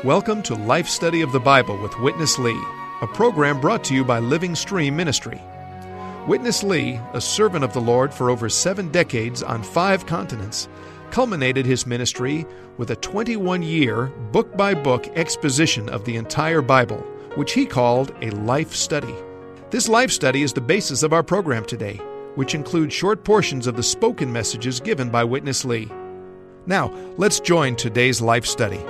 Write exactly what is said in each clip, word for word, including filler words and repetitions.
Welcome to Life Study of the Bible with Witness Lee, a program brought to you by Living Stream Ministry. Witness Lee, a servant of the Lord for over seven decades on five continents, culminated his ministry with a twenty-one-year, book-by-book exposition of the entire Bible, which he called a life study. This life study is the basis of our program today, which includes short portions of the spoken messages given by Witness Lee. Now, let's join today's life study.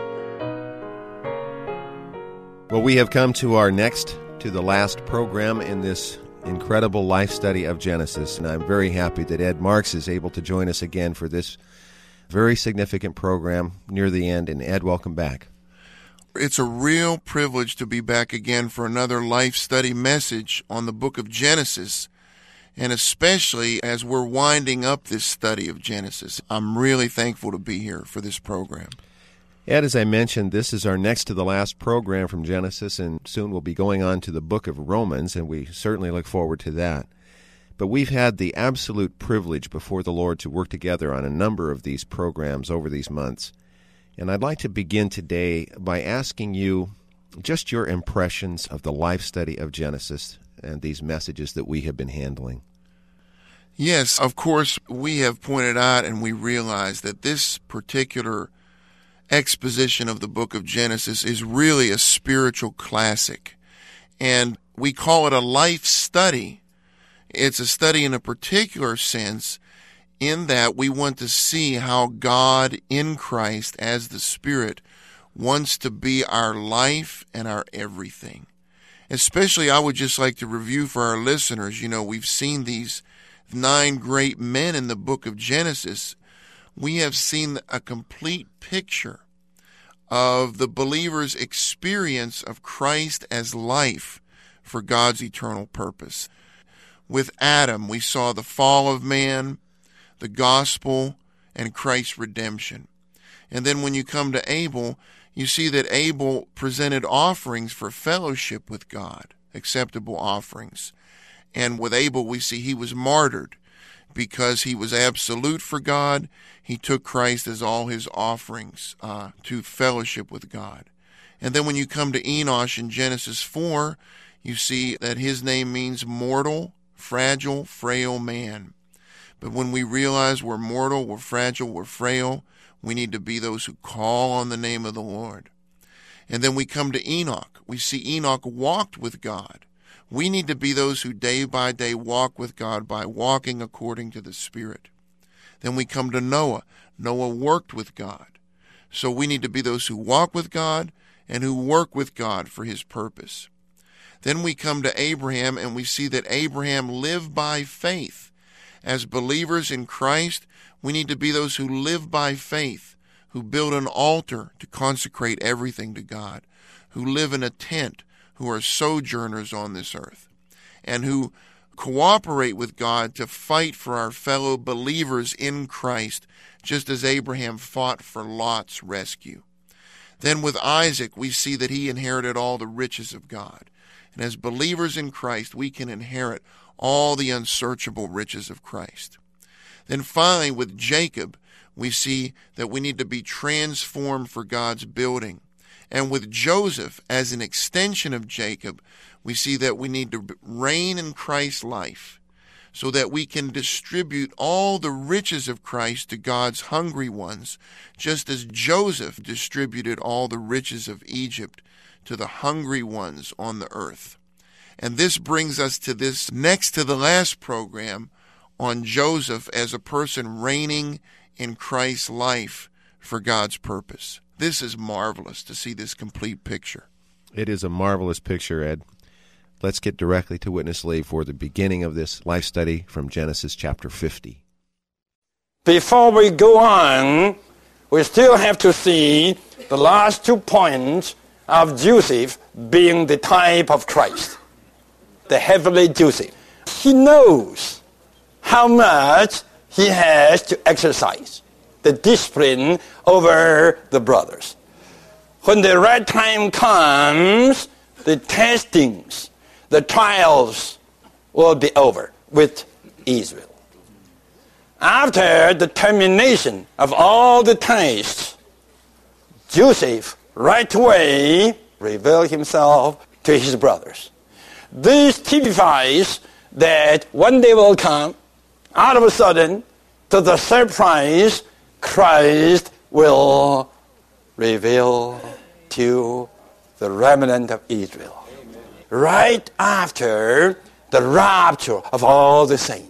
Well, we have come to our next, to the last program in this incredible life study of Genesis, and I'm very happy that Ed Marks is able to join us again for this very significant program near the end. And Ed, welcome back. It's a real privilege to be back again for another life study message on the book of Genesis, and especially as we're winding up this study of Genesis. I'm really thankful to be here for this program. Ed, as I mentioned, this is our next to the last program from Genesis, and soon we'll be going on to the book of Romans, and we certainly look forward to that. But we've had the absolute privilege before the Lord to work together on a number of these programs over these months. And I'd like to begin today by asking you just your impressions of the life study of Genesis and these messages that we have been handling. Yes, of course, we have pointed out and we realize that this particular exposition of the book of Genesis is really a spiritual classic, and we call it a life study. It's a study in a particular sense in that we want to see how God in Christ as the Spirit wants to be our life and our everything. Especially, I would just like to review for our listeners, you know, we've seen these nine great men in the book of Genesis. We have seen a complete picture of the believer's experience of Christ as life for God's eternal purpose. With Adam, we saw the fall of man, the gospel, and Christ's redemption. And then when you come to Abel, you see that Abel presented offerings for fellowship with God, acceptable offerings. And with Abel, we see he was martyred because he was absolute for God. He took Christ as all his offerings uh, to fellowship with God. And then when you come to Enosh in Genesis four, you see that his name means mortal, fragile, frail man. But when we realize we're mortal, we're fragile, we're frail, we need to be those who call on the name of the Lord. And then we come to Enoch. We see Enoch walked with God. We need to be those who day by day walk with God by walking according to the Spirit. Then we come to Noah. Noah worked with God. So we need to be those who walk with God and who work with God for his purpose. Then we come to Abraham, and we see that Abraham lived by faith. As believers in Christ, we need to be those who live by faith, who build an altar to consecrate everything to God, who live in a tent, who are sojourners on this earth, and who cooperate with God to fight for our fellow believers in Christ, just as Abraham fought for Lot's rescue. Then with Isaac, we see that he inherited all the riches of God. And as believers in Christ, we can inherit all the unsearchable riches of Christ. Then finally, with Jacob, we see that we need to be transformed for God's building. And with Joseph, as an extension of Jacob, we see that we need to reign in Christ's life so that we can distribute all the riches of Christ to God's hungry ones, just as Joseph distributed all the riches of Egypt to the hungry ones on the earth. And this brings us to this next to the last program on Joseph as a person reigning in Christ's life for God's purpose. This is marvelous to see this complete picture. It is a marvelous picture, Ed. Let's get directly to Witness Lee for the beginning of this life study from Genesis chapter fifty. Before we go on, we still have to see the last two points of Joseph being the type of Christ, the heavenly Joseph. He knows how much he has to exercise the discipline over the brothers. When the right time comes, the testings, the trials will be over with Israel. After the termination of all the tests, Joseph right away reveal himself to his brothers. This typifies that one day will come, out of a sudden, to the surprise, Christ will reveal to the remnant of Israel. Amen. Right after the rapture of all the saints.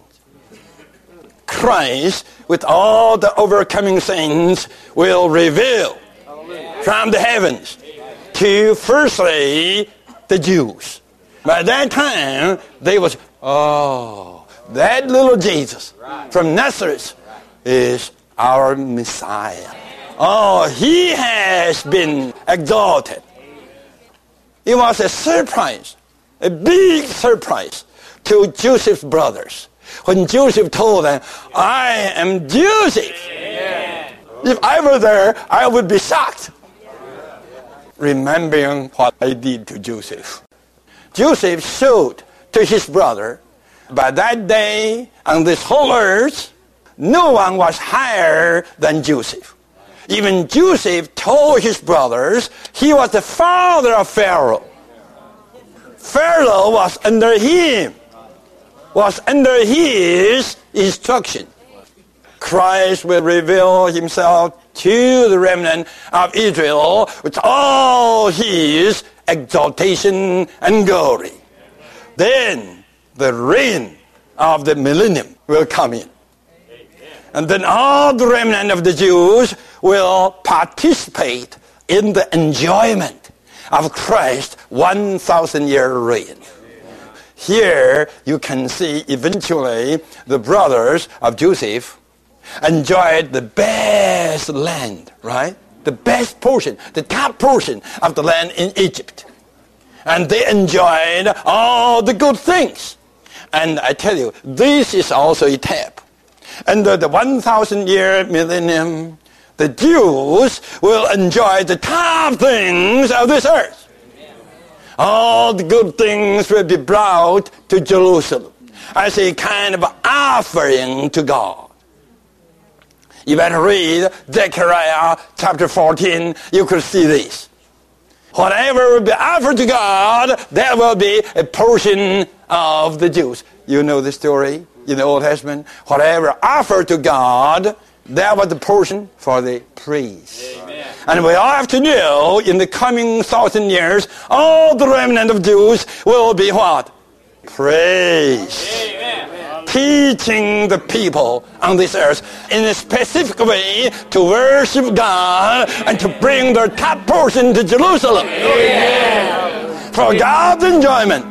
Christ, with all the overcoming saints, will reveal Amen. From the heavens to, firstly, the Jews. By that time, they was, oh, that little Jesus from Nazareth is our Messiah. Oh, he has been exalted. It was a surprise, a big surprise to Joseph's brothers. When Joseph told them, I am Joseph. Amen. If I were there, I would be shocked. Remembering what I did to Joseph. Joseph showed to his brother, by that day on this whole earth, no one was higher than Joseph. Even Joseph told his brothers he was the father of Pharaoh. Pharaoh was under him, was under his instruction. Christ will reveal himself to the remnant of Israel with all his exaltation and glory. Then the reign of the millennium will come in. And then all the remnant of the Jews will participate in the enjoyment of Christ's one thousand year reign. Here you can see eventually the brothers of Joseph enjoyed the best land, right? The best portion, the top portion of the land in Egypt. And they enjoyed all the good things. And I tell you, this is also a tap. Under the one thousand year millennium, the Jews will enjoy the top things of this earth. All the good things will be brought to Jerusalem as a kind of offering to God. You better read Zechariah chapter fourteen, you could see this. Whatever will be offered to God, that will be a portion of the Jews. You know the story in the Old Testament. Whatever offered to God, that was the portion for the priests. Amen. And we all have to know, in the coming thousand years, all the remnant of Jews will be what? Praise. Amen. Teaching the people on this earth in a specific way to worship God and to bring their top portion to Jerusalem. Amen. For God's enjoyment.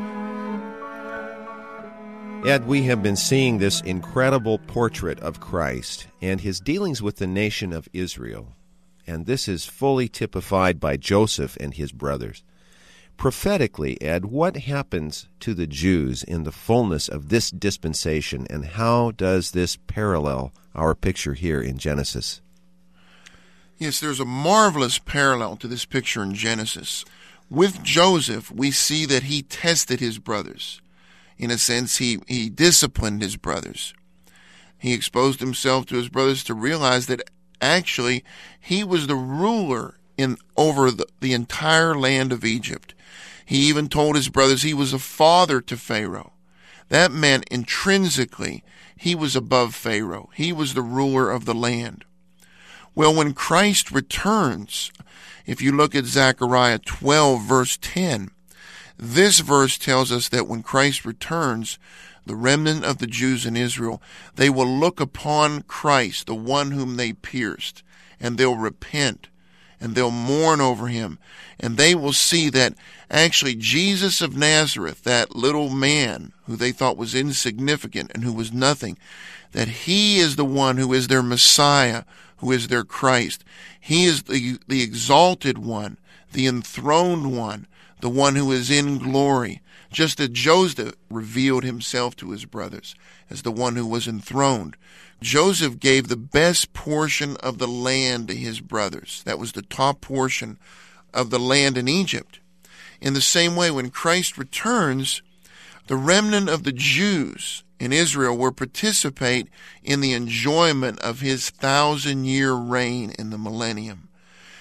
Ed, we have been seeing this incredible portrait of Christ and his dealings with the nation of Israel, and this is fully typified by Joseph and his brothers. Prophetically, Ed, what happens to the Jews in the fullness of this dispensation, and how does this parallel our picture here in Genesis? Yes, there's a marvelous parallel to this picture in Genesis. With Joseph, we see that he tested his brothers. In a sense, he, he disciplined his brothers. He exposed himself to his brothers to realize that actually he was the ruler in over the, the entire land of Egypt. He even told his brothers he was a father to Pharaoh. That meant intrinsically he was above Pharaoh. He was the ruler of the land. Well, when Christ returns, if you look at Zechariah twelve, verse ten, this verse tells us that when Christ returns, the remnant of the Jews in Israel, they will look upon Christ, the one whom they pierced, and they'll repent, and they'll mourn over him, and they will see that actually Jesus of Nazareth, that little man who they thought was insignificant and who was nothing, that he is the one who is their Messiah, who is their Christ. He is the, the exalted one, the enthroned one, the one who is in glory, just as Joseph revealed himself to his brothers as the one who was enthroned. Joseph gave the best portion of the land to his brothers. That was the top portion of the land in Egypt. In the same way, when Christ returns, the remnant of the Jews in Israel will participate in the enjoyment of his thousand-year reign in the millennium.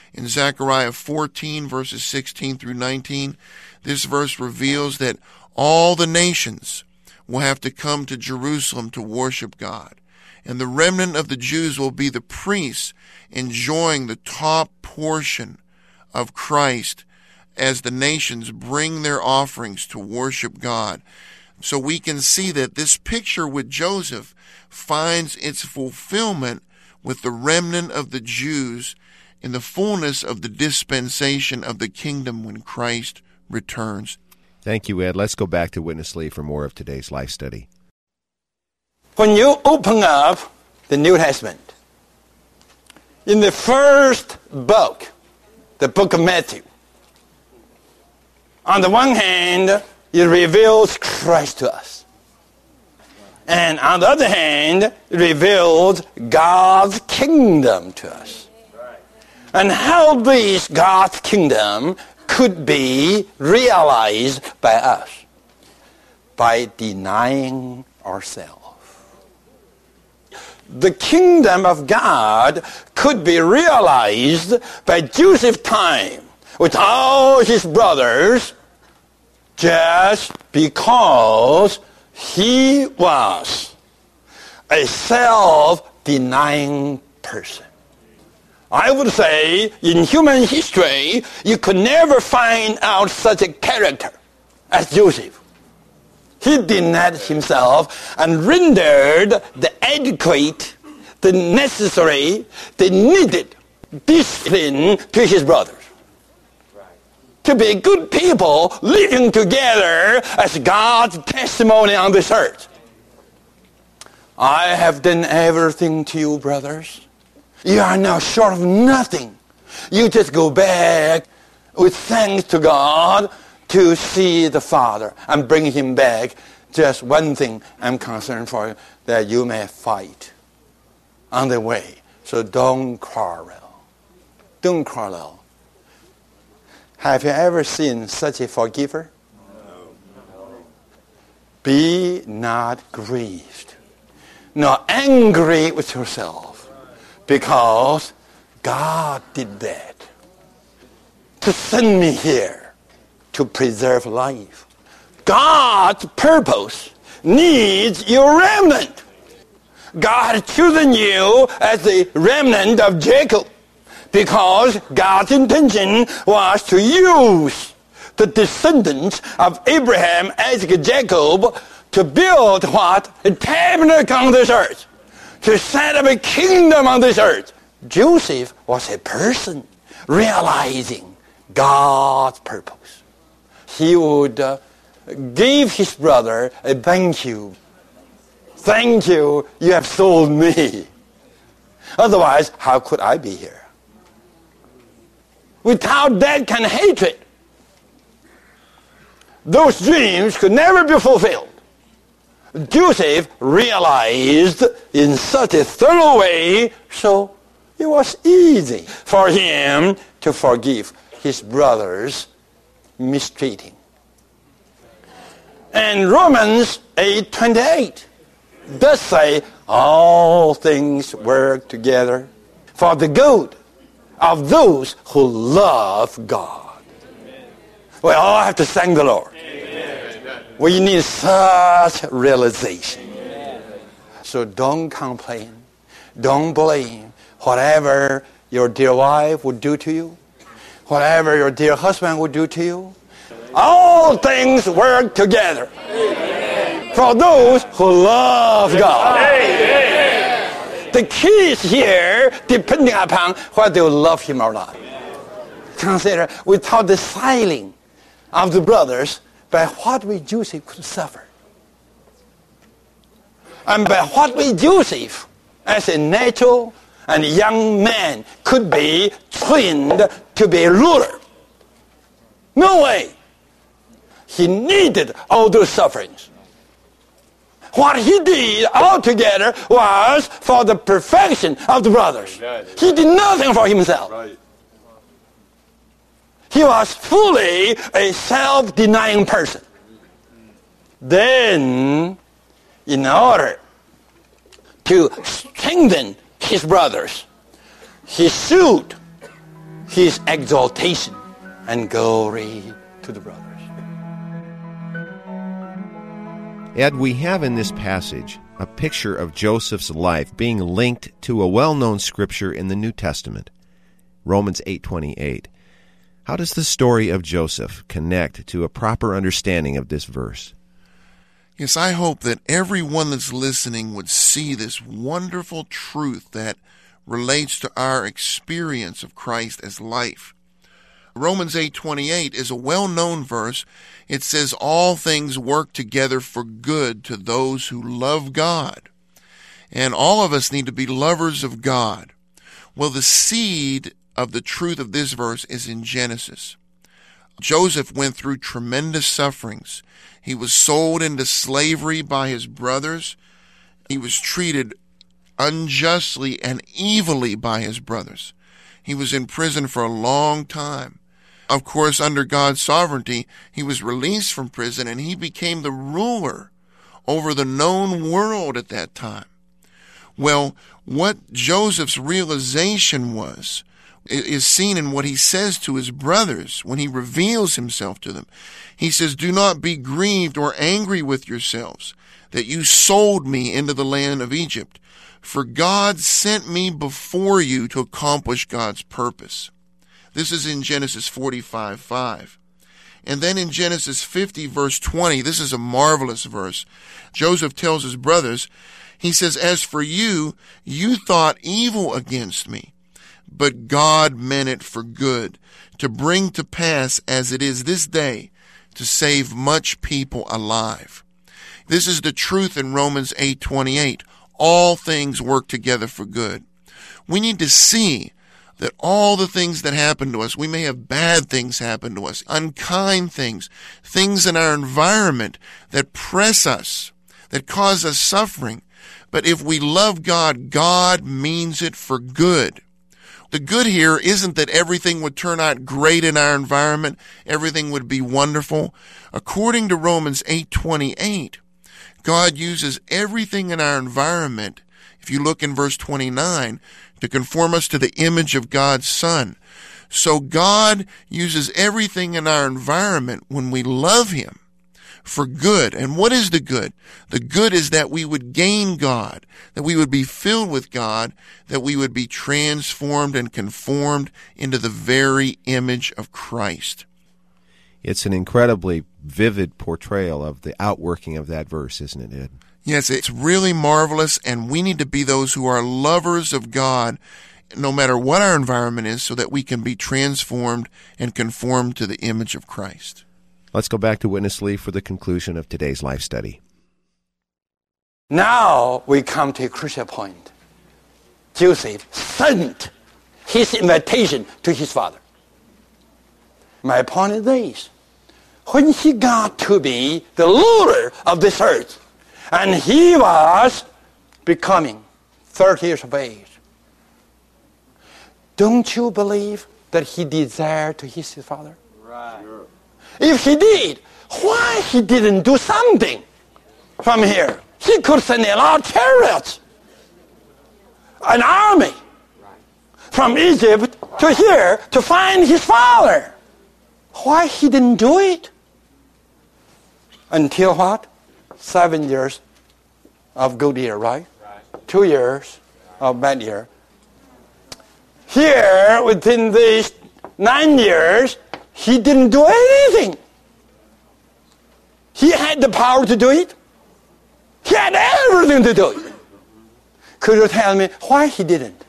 In Zechariah fourteen, verses sixteen through nineteen, this verse reveals that all the nations will have to come to Jerusalem to worship God. And the remnant of the Jews will be the priests enjoying the top portion of Christ as the nations bring their offerings to worship God. So we can see that this picture with Joseph finds its fulfillment with the remnant of the Jews in the fullness of the dispensation of the kingdom when Christ returns. Thank you, Ed. Let's go back to Witness Lee for more of today's life study. When you open up the New Testament, in the first book, the book of Matthew, on the one hand, it reveals Christ to us. And on the other hand, it reveals God's kingdom to us. And how this God's kingdom could be realized by us by denying ourselves. The kingdom of God could be realized by Joseph's time with all his brothers just because he was a self-denying person. I would say in human history, you could never find out such a character as Joseph. He denied himself and rendered the adequate, the necessary, the needed discipline to his brothers. To be good people living together as God's testimony on this earth. I have done everything to you, brothers. You are now short of nothing. You just go back with thanks to God to see the Father and bring him back. Just one thing I'm concerned for you, that you may fight on the way. So don't quarrel. Don't quarrel. Have you ever seen such a forgiver? No. Be not grieved, nor angry with yourself, because God did that to send me here to preserve life. God's purpose needs your remnant. God has chosen you as the remnant of Jacob because God's intention was to use the descendants of Abraham, Isaac, Jacob to build what? A tabernacle on this earth, to set up a kingdom on this earth. Joseph was a person realizing God's purpose. He would uh, give his brother a thank you. Thank you, you have sold me. Otherwise, how could I be here? Without that kind of hatred, those dreams could never be fulfilled. Joseph realized in such a thorough way, so it was easy for him to forgive his brothers mistreating. And Romans eight twenty-eight does say, all things work together for the good of those who love God. Amen. We all have to thank the Lord. Amen. We need such realization. Amen. So don't complain. Don't blame whatever your dear wife would do to you, whatever your dear husband would do to you. All things work together. Amen. For those who love God. Amen. The key is here, depending upon whether they love him or not. Consider, without the silencing of the brothers, by what way Joseph could suffer. And by what way Joseph, as a natural and young man, could be trained to be a ruler. No way. He needed all those sufferings. What he did altogether was for the perfection of the brothers. He did nothing for himself. He was fully a self-denying person. Then, in order to strengthen his brothers, he sued his exaltation and glory to the brothers. Ed, we have in this passage a picture of Joseph's life being linked to a well-known scripture in the New Testament, Romans eight twenty-eight. How does the story of Joseph connect to a proper understanding of this verse? Yes, I hope that everyone that's listening would see this wonderful truth that relates to our experience of Christ as life. Romans eight twenty-eight is a well-known verse. It says, all things work together for good to those who love God. And all of us need to be lovers of God. Well, the seed of the truth of this verse is in Genesis. Joseph went through tremendous sufferings. He was sold into slavery by his brothers. He was treated unjustly and evilly by his brothers. He was in prison for a long time. Of course, under God's sovereignty, he was released from prison and he became the ruler over the known world at that time. Well, what Joseph's realization was is seen in what he says to his brothers when he reveals himself to them. He says, do not be grieved or angry with yourselves that you sold me into the land of Egypt, for God sent me before you to accomplish God's purpose. This is in Genesis forty-five five. And then in Genesis fifty, verse twenty, this is a marvelous verse. Joseph tells his brothers, he says, as for you, you thought evil against me, but God meant it for good, to bring to pass as it is this day, to save much people alive. This is the truth in Romans eight twenty-eight. All things work together for good. We need to see that all the things that happen to us, we may have bad things happen to us, unkind things, things in our environment that press us, that cause us suffering. But if we love God, God means it for good. The good here isn't that everything would turn out great in our environment, everything would be wonderful. According to Romans eight twenty-eight, God uses everything in our environment, if you look in verse twenty-nine, to conform us to the image of God's Son. So God uses everything in our environment when we love Him for good. And what is the good? The good is that we would gain God, that we would be filled with God, that we would be transformed and conformed into the very image of Christ. It's an incredibly vivid portrayal of the outworking of that verse, isn't it, Ed? Yes, it's really marvelous, and we need to be those who are lovers of God, no matter what our environment is, so that we can be transformed and conformed to the image of Christ. Let's go back to Witness Lee for the conclusion of today's life study. Now we come to a crucial point. Joseph sent his invitation to his father. My point is this. When he got to be the ruler of this earth, and he was becoming thirty years of age, don't you believe that he desired to his father? Right. If he did, why he didn't do something from here? He could send a lot of chariots, an army from Egypt to here to find his father. Why he didn't do it? Until what? Seven years of good year, right? Right. Two years of bad year. Here, within these nine years, he didn't do anything. He had the power to do it. He had everything to do it. Could you tell me why he didn't?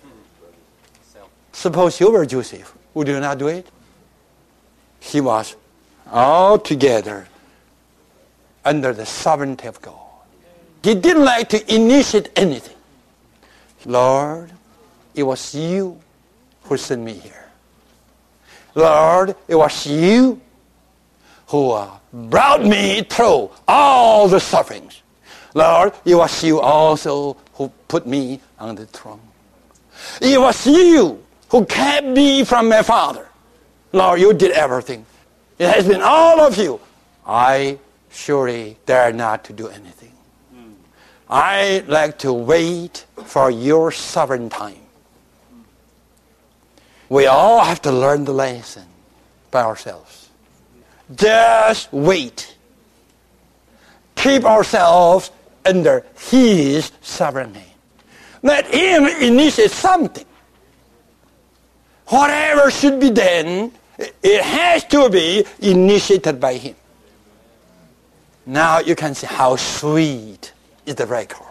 Suppose you were Joseph. Would you not do it? He was altogether under the sovereignty of God. He didn't like to initiate anything. Lord, it was you who sent me here. Lord, it was you who uh, brought me through all the sufferings. Lord, it was you also who put me on the throne. It was you who kept me from my father. Lord, you did everything. It has been all of you. I surely dare not to do anything. Mm. I like to wait for your sovereign time. We all have to learn the lesson by ourselves. Just wait. Keep ourselves under His sovereignty. Let Him initiate something. Whatever should be done, it has to be initiated by Him. Now you can see how sweet is the record.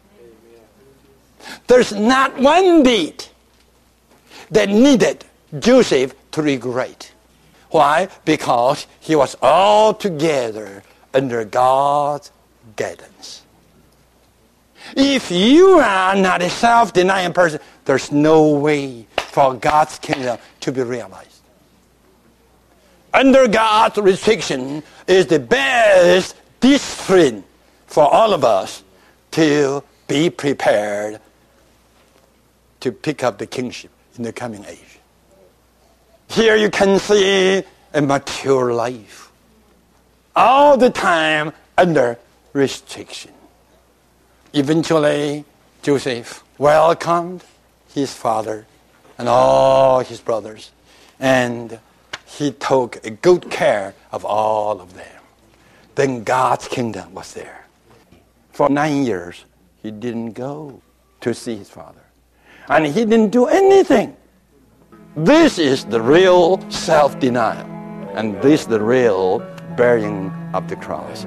There's not one bit that needed Joseph to regret. Why? Because he was altogether under God's guidance. If you are not a self-denying person, there's no way for God's kingdom to be realized. Under God's restriction is the best discipline for all of us to be prepared to pick up the kingship in the coming age. Here you can see a mature life, all the time under restriction. Eventually, Joseph welcomed his father and all his brothers, and he took a good care of all of them. Then God's kingdom was there. For nine years, he didn't go to see his father, and he didn't do anything. This is the real self-denial, and this is the real bearing of the cross.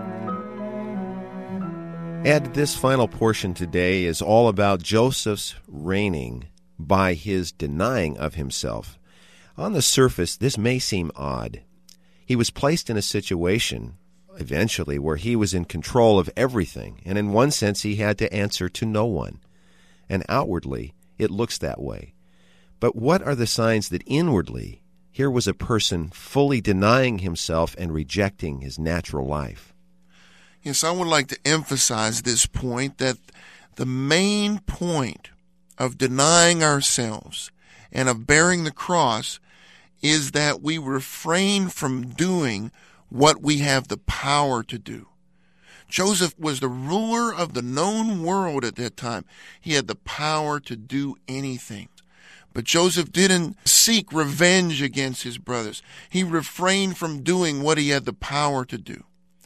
Ed, this final portion today is all about Joseph's reigning by his denying of himself. On the surface, this may seem odd. He was placed in a situation, eventually, where he was in control of everything, and in one sense he had to answer to no one. And outwardly, it looks that way. But what are the signs that inwardly, here was a person fully denying himself and rejecting his natural life? Yes, I would like to emphasize this point, that the main point of denying ourselves and of bearing the cross is that we refrain from doing what we have the power to do. Joseph was the ruler of the known world at that time. He had the power to do anything. But Joseph didn't seek revenge against his brothers. He refrained from doing what he had the power to do.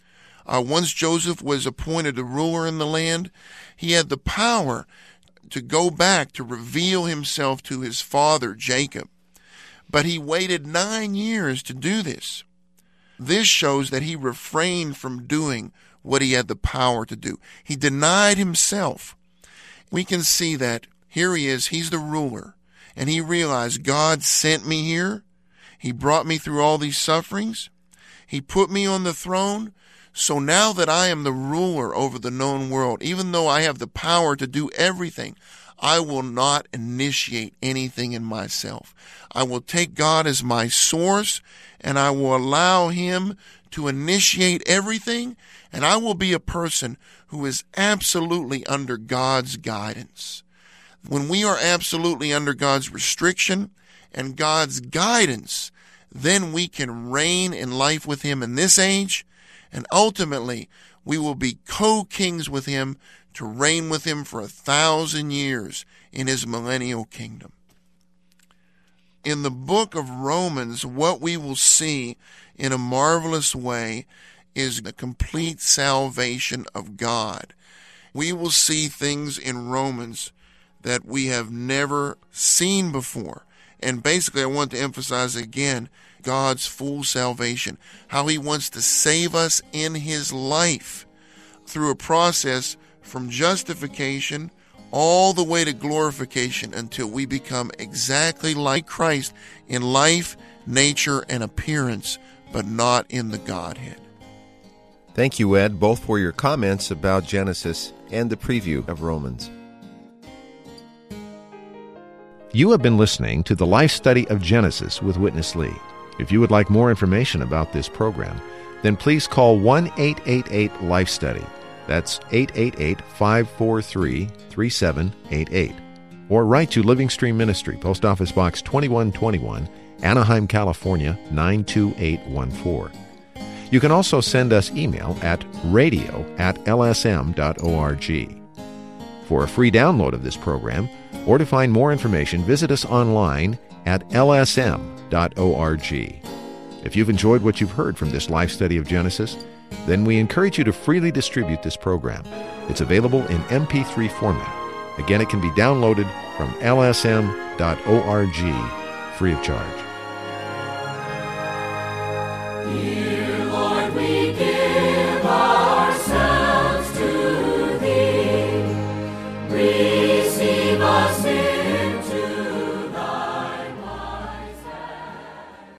Uh, once Joseph was appointed a ruler in the land, he had the power to go back to reveal himself to his father, Jacob. But he waited nine years to do this. This shows that he refrained from doing what he had the power to do. He denied himself. We can see that here he is, he's the ruler, and he realized God sent me here. He brought me through all these sufferings. He put me on the throne. So now that I am the ruler over the known world, even though I have the power to do everything, I will not initiate anything in myself. I will take God as my source, and I will allow Him to initiate everything, and I will be a person who is absolutely under God's guidance. When we are absolutely under God's restriction and God's guidance, then we can reign in life with Him in this age, and ultimately we will be co-kings with Him to reign with Him for a thousand years in His millennial kingdom. In the book of Romans, what we will see in a marvelous way is the complete salvation of God. We will see things in Romans that we have never seen before. And basically, I want to emphasize again God's full salvation, how He wants to save us in His life through a process from justification all the way to glorification until we become exactly like Christ in life, nature, and appearance, but not in the Godhead. Thank you, Ed, both for your comments about Genesis and the preview of Romans. You have been listening to the Life Study of Genesis with Witness Lee. If you would like more information about this program, then please call one eight eight eight Life Study. That's eight eight eight, five four three, three seven eight eight. Or write to Living Stream Ministry, Post Office Box twenty-one twenty-one, Anaheim, California, nine two eight one four. You can also send us email at radio at l s m dot org. For a free download of this program, or to find more information, visit us online at l s m dot org. If you've enjoyed what you've heard from this life study of Genesis, then we encourage you to freely distribute this program. It's available in M P three format. Again, it can be downloaded from l s m dot org free of charge.